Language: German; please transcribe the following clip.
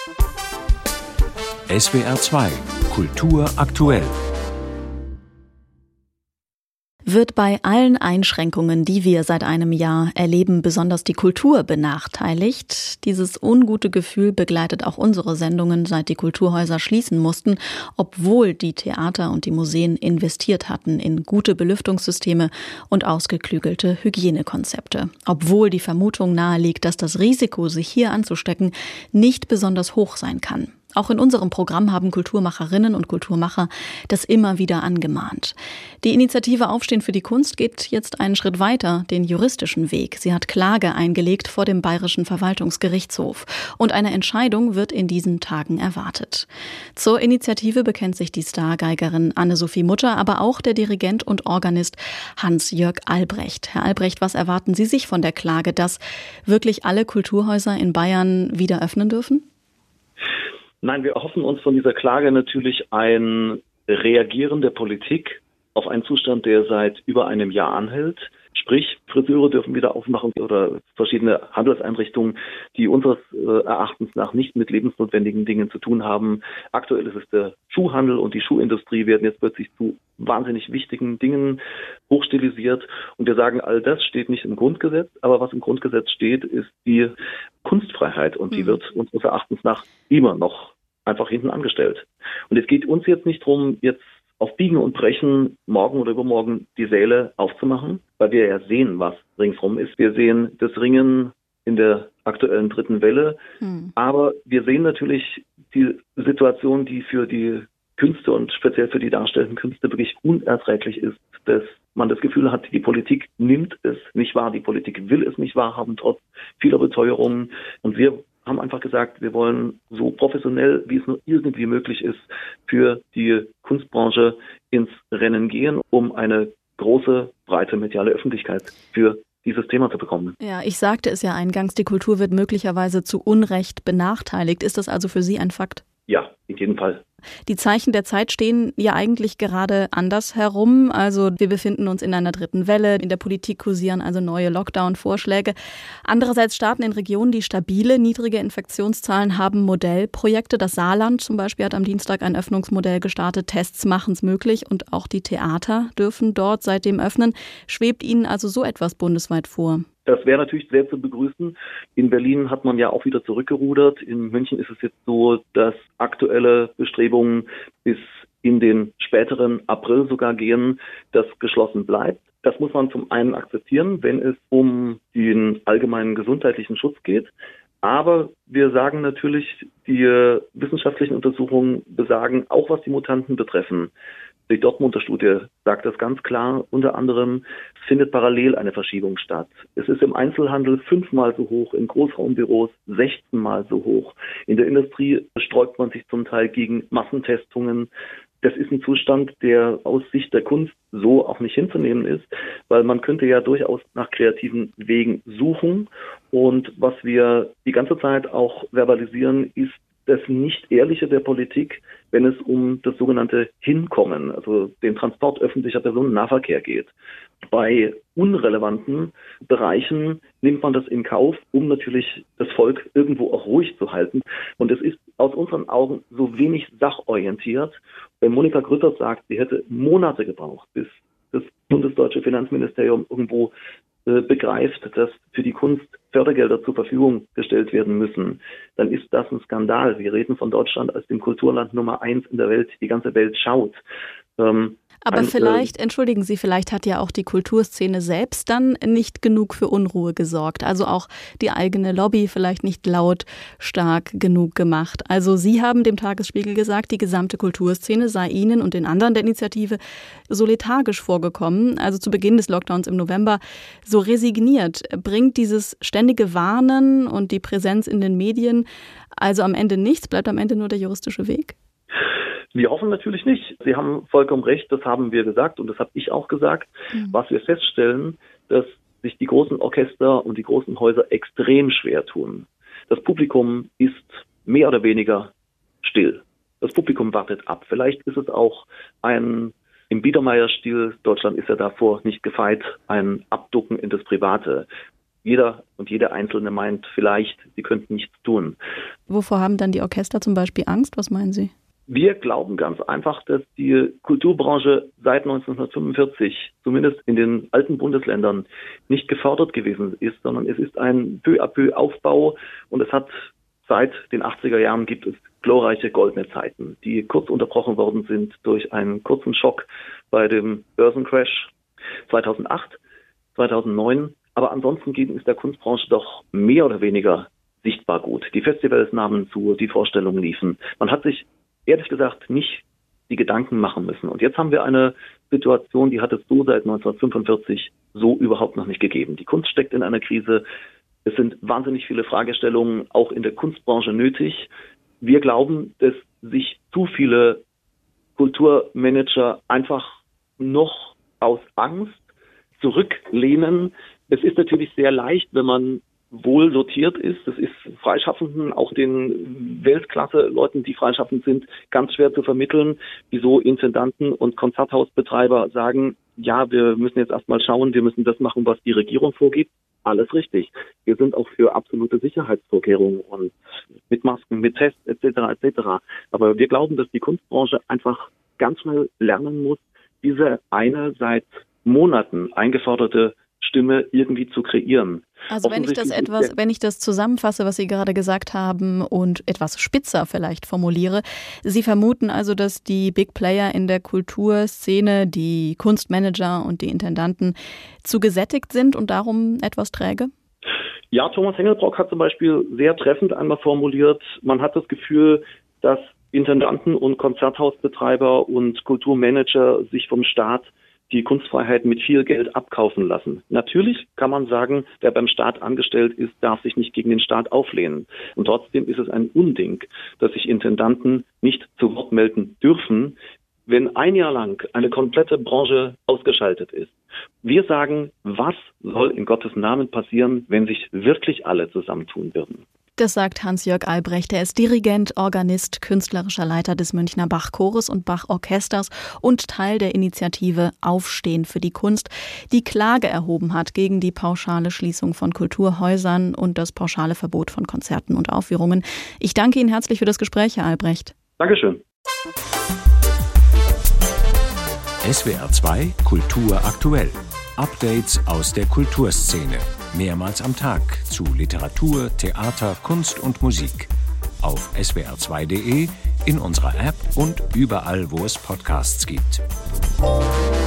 SWR 2 Kultur aktuell. Wird bei allen Einschränkungen, die wir seit einem Jahr erleben, besonders die Kultur benachteiligt? Dieses ungute Gefühl begleitet auch unsere Sendungen, seit die Kulturhäuser schließen mussten, obwohl die Theater und die Museen investiert hatten in gute Belüftungssysteme und ausgeklügelte Hygienekonzepte. Obwohl die Vermutung naheliegt, dass das Risiko, sich hier anzustecken, nicht besonders hoch sein kann. Auch in unserem Programm haben Kulturmacherinnen und Kulturmacher das immer wieder angemahnt. Die Initiative Aufstehen für die Kunst geht jetzt einen Schritt weiter, den juristischen Weg. Sie hat Klage eingelegt vor dem Bayerischen Verwaltungsgerichtshof. Und eine Entscheidung wird in diesen Tagen erwartet. Zur Initiative bekennt sich die Stargeigerin Anne-Sophie Mutter, aber auch der Dirigent und Organist Hans-Jörg Albrecht. Herr Albrecht, was erwarten Sie sich von der Klage, dass wirklich alle Kulturhäuser in Bayern wieder öffnen dürfen? Nein, wir erhoffen uns von dieser Klage natürlich ein Reagieren der Politik auf einen Zustand, der seit über einem Jahr anhält. Sprich, Friseure dürfen wieder aufmachen oder verschiedene Handelseinrichtungen, die unseres Erachtens nach nicht mit lebensnotwendigen Dingen zu tun haben. Aktuell ist es der Schuhhandel und die Schuhindustrie werden jetzt plötzlich zu wahnsinnig wichtigen Dingen hochstilisiert. Und wir sagen, all das steht nicht im Grundgesetz, aber was im Grundgesetz steht, ist die Kunstfreiheit und die wird unseres Erachtens nach immer noch einfach hinten angestellt. Und es geht uns jetzt nicht darum, jetzt auf Biegen und Brechen morgen oder übermorgen die Säle aufzumachen, weil wir ja sehen, was ringsrum ist. Wir sehen das Ringen in der aktuellen dritten Welle, aber wir sehen natürlich die Situation, die für die Künste und speziell für die darstellenden Künste wirklich unerträglich ist, dass man das Gefühl hat, die Politik nimmt es nicht wahr, die Politik will es nicht wahrhaben, trotz vieler Beteuerungen. Und wir haben einfach gesagt, wir wollen so professionell, wie es nur irgendwie möglich ist, für die Kunstbranche ins Rennen gehen, um eine große, breite mediale Öffentlichkeit für dieses Thema zu bekommen. Ja, ich sagte es ja eingangs, die Kultur wird möglicherweise zu Unrecht benachteiligt. Ist das also für Sie ein Fakt? Ja, in jedem Fall. Die Zeichen der Zeit stehen ja eigentlich gerade anders herum. Also wir befinden uns in einer dritten Welle. In der Politik kursieren also neue Lockdown-Vorschläge. Andererseits Staaten in Regionen, die stabile, niedrige Infektionszahlen haben, Modellprojekte. Das Saarland zum Beispiel hat am Dienstag ein Öffnungsmodell gestartet. Tests machen es möglich und auch die Theater dürfen dort seitdem öffnen. Schwebt Ihnen also so etwas bundesweit vor? Das wäre natürlich sehr zu begrüßen. In Berlin hat man ja auch wieder zurückgerudert. In München ist es jetzt so, dass aktuelle Bestrebungen bis in den späteren April sogar gehen, dass geschlossen bleibt. Das muss man zum einen akzeptieren, wenn es um den allgemeinen gesundheitlichen Schutz geht. Aber wir sagen natürlich, die wissenschaftlichen Untersuchungen besagen, auch was die Mutanten betreffen. Die Dortmunder Studie sagt das ganz klar. Unter anderem findet parallel eine Verschiebung statt. Es ist im Einzelhandel 5-mal so hoch, in Großraumbüros 16-mal so hoch. In der Industrie sträubt man sich zum Teil gegen Massentestungen. Das ist ein Zustand, der aus Sicht der Kunst so auch nicht hinzunehmen ist, weil man könnte ja durchaus nach kreativen Wegen suchen. Und was wir die ganze Zeit auch verbalisieren, ist das Nicht-Ehrliche der Politik, wenn es um das sogenannte Hinkommen, also den Transport öffentlicher Personennahverkehr geht. Bei unrelevanten Bereichen nimmt man das in Kauf, um natürlich das Volk irgendwo auch ruhig zu halten. Und es ist aus unseren Augen so wenig sachorientiert. Wenn Monika Grütters sagt, sie hätte Monate gebraucht, bis das bundesdeutsche Finanzministerium irgendwo begreift, dass für die Kunst Fördergelder zur Verfügung gestellt werden müssen, dann ist das ein Skandal. Wir reden von Deutschland als dem Kulturland Nummer 1 in der Welt. Die ganze Welt schaut. Aber vielleicht, entschuldigen Sie, vielleicht hat ja auch die Kulturszene selbst dann nicht genug für Unruhe gesorgt. Also auch die eigene Lobby vielleicht nicht lautstark genug gemacht. Also Sie haben dem Tagesspiegel gesagt, die gesamte Kulturszene sei Ihnen und den anderen der Initiative so lethargisch vorgekommen. Also zu Beginn des Lockdowns im November so resigniert. Bringt dieses ständige Warnen und die Präsenz in den Medien also am Ende nichts? Bleibt am Ende nur der juristische Weg? Wir hoffen natürlich nicht. Sie haben vollkommen recht, das haben wir gesagt und das habe ich auch gesagt. Was wir feststellen, dass sich die großen Orchester und die großen Häuser extrem schwer tun. Das Publikum ist mehr oder weniger still. Das Publikum wartet ab. Vielleicht ist es auch ein, im Biedermeier-Stil, Deutschland ist ja davor nicht gefeit, ein Abducken in das Private. jeder und jede Einzelne meint vielleicht, sie könnten nichts tun. Wovor haben dann die Orchester zum Beispiel Angst? Was meinen Sie? Wir glauben ganz einfach, dass die Kulturbranche seit 1945, zumindest in den alten Bundesländern, nicht gefördert gewesen ist, sondern es ist ein peu à peu Aufbau und es hat seit den 80er Jahren gibt es glorreiche goldene Zeiten, die kurz unterbrochen worden sind durch einen kurzen Schock bei dem Börsencrash 2008, 2009. Aber ansonsten ist der Kunstbranche doch mehr oder weniger sichtbar gut. Die Festivals nahmen zu, die Vorstellungen liefen. Man hat sich ehrlich gesagt nicht die Gedanken machen müssen. Und jetzt haben wir eine Situation, die hat es so seit 1945 so überhaupt noch nicht gegeben. Die Kunst steckt in einer Krise. Es sind wahnsinnig viele Fragestellungen auch in der Kunstbranche nötig. Wir glauben, dass sich zu viele Kulturmanager einfach noch aus Angst zurücklehnen. Es ist natürlich sehr leicht, wenn man wohl dotiert ist. Das ist Freischaffenden, auch den Weltklasse-Leuten, die freischaffend sind, ganz schwer zu vermitteln, wieso Intendanten und Konzerthausbetreiber sagen, ja, wir müssen jetzt erstmal schauen, wir müssen das machen, was die Regierung vorgibt. Alles richtig. Wir sind auch für absolute Sicherheitsvorkehrungen und mit Masken, mit Tests etc. etc. Aber wir glauben, dass die Kunstbranche einfach ganz schnell lernen muss, diese eine seit Monaten eingeforderte Stimme irgendwie zu kreieren. Also wenn ich das zusammenfasse, was Sie gerade gesagt haben und etwas spitzer vielleicht formuliere, Sie vermuten also, dass die Big Player in der Kulturszene, die Kunstmanager und die Intendanten zu gesättigt sind und darum etwas träge? Ja, Thomas Hengelbrock hat zum Beispiel sehr treffend einmal formuliert, man hat das Gefühl, dass Intendanten und Konzerthausbetreiber und Kulturmanager sich vom Staat die Kunstfreiheit mit viel Geld abkaufen lassen. Natürlich kann man sagen, wer beim Staat angestellt ist, darf sich nicht gegen den Staat auflehnen. Und trotzdem ist es ein Unding, dass sich Intendanten nicht zu Wort melden dürfen, wenn ein Jahr lang eine komplette Branche ausgeschaltet ist. Wir sagen, was soll in Gottes Namen passieren, wenn sich wirklich alle zusammentun würden? Das sagt Hans-Jörg Albrecht. Er ist Dirigent, Organist, künstlerischer Leiter des Münchner Bach-Chores und Bach-Orchesters und Teil der Initiative Aufstehen für die Kunst, die Klage erhoben hat gegen die pauschale Schließung von Kulturhäusern und das pauschale Verbot von Konzerten und Aufführungen. Ich danke Ihnen herzlich für das Gespräch, Herr Albrecht. Dankeschön. SWR 2 Kultur aktuell. Updates aus der Kulturszene. Mehrmals am Tag zu Literatur, Theater, Kunst und Musik. Auf swr2.de, in unserer App und überall, wo es Podcasts gibt.